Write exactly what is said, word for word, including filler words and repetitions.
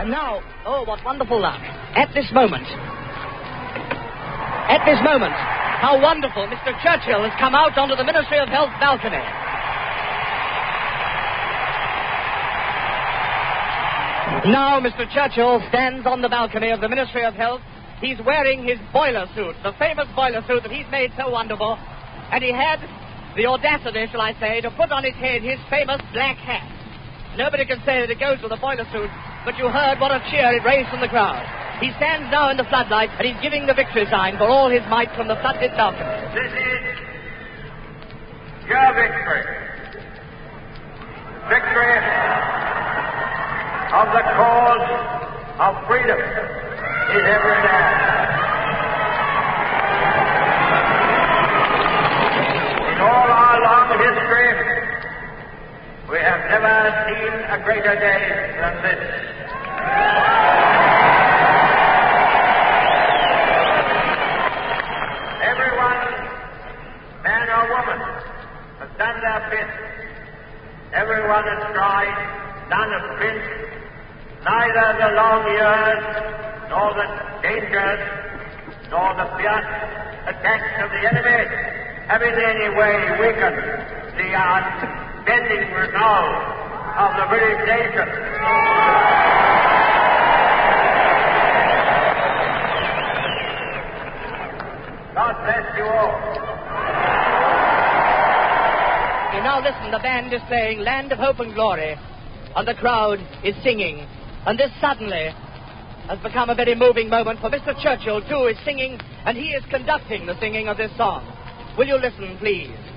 And now, oh, what wonderful luck. At this moment, at this moment, how wonderful, Mister Churchill has come out onto the Ministry of Health balcony. Now Mister Churchill stands on the balcony of the Ministry of Health. He's wearing his boiler suit, the famous boiler suit that he's made so wonderful. And he had the audacity, shall I say, to put on his head his famous black hat. Nobody can say that it goes with the boiler suit, but you heard what a cheer it raised from the crowd. He stands now in the floodlight, and he's giving the victory sign for all his might from the floodlit balcony. This is your victory. Victory of the cause of freedom is every man. In all our long history, we have never seen a greater day than this. Everyone, man or woman, has done their bit. Everyone has tried, none has flinched. Neither the long years, nor the dangers, nor the fierce attacks of the enemy have in any way weakened the unbending resolve of the British nation. God bless you all. You now listen, the band is playing Land of Hope and Glory, and the crowd is singing. And this suddenly has become a very moving moment, for Mister Churchill, too, is singing, and he is conducting the singing of this song. Will you listen, please?